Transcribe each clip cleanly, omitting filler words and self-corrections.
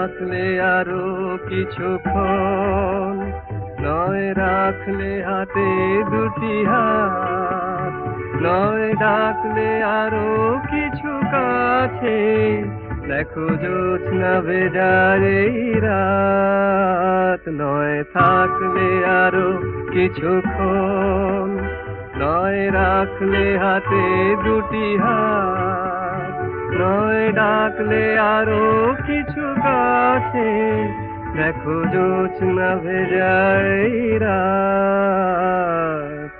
থাকলে আরো কিছুক্ষণ, নয় রাখলে হাতে দুটি হাত, নয় ডাকলে আরো কিছু কাছে, দেখো জ্যোৎস্না ভেজার এই রাত। নয় থাকলে আরো কিছুক্ষণ, নয় রাখলে হাতে দুটি হাত, নয় ডাকলে আরো কিছু কাছে, দেখো জ্যোৎস্না ভেজা এই রাত।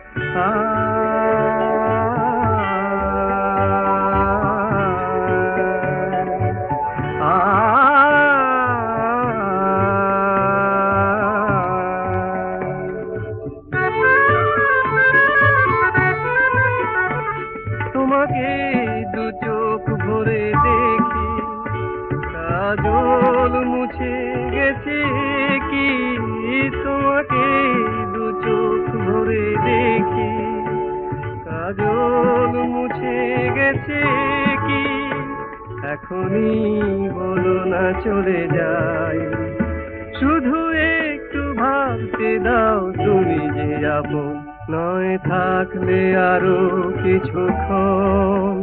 তোমাকে দু চোখ ভরে দেখি, কাজল মুছে গেছে কি? তোমাকে দু চোখ ভরে দেখি, কাজল মুছে গেছে কি? এখনই বলো না চলে যাই, শুধু একটু ভাবতে দাও তুমি যে আপন। নয় থাকলে আরো কিছুক্ষণ,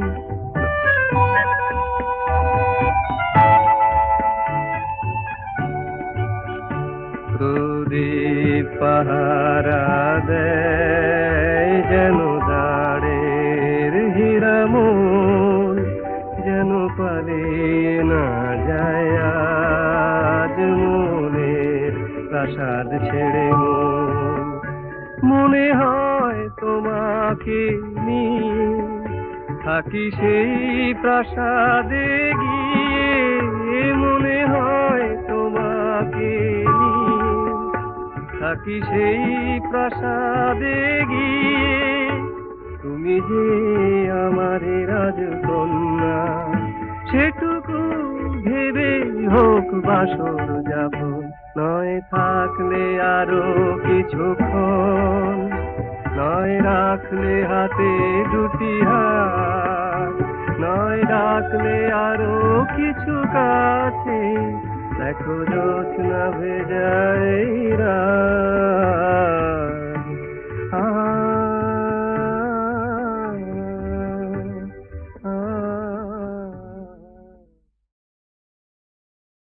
প্রদীপ পাহারা দেয় যেন দাঁড়ের হীরামন, যেন পালিয়ে না যায় আজ মনের প্রাসাদ ছেড়ে মন। মনে হয় তোমাকে নিয়ে থাকি সেই প্রাসাদে গিয়ে, মনে হয় তোমাকে নিয়ে থাকি সেই প্রাসাদে গিয়ে। তুমি যে আমার রাজকন্যা, সেটুকু ভেবে হোক বাসর যাপন। নয় থাকলে আরো কিছুক্ষণ, নয় রাখলে হাতে দুটি হাত, নয় ডাকলে আরো কিছু কাছে, দেখো জ্যোৎস্না ভেজা এই রাত।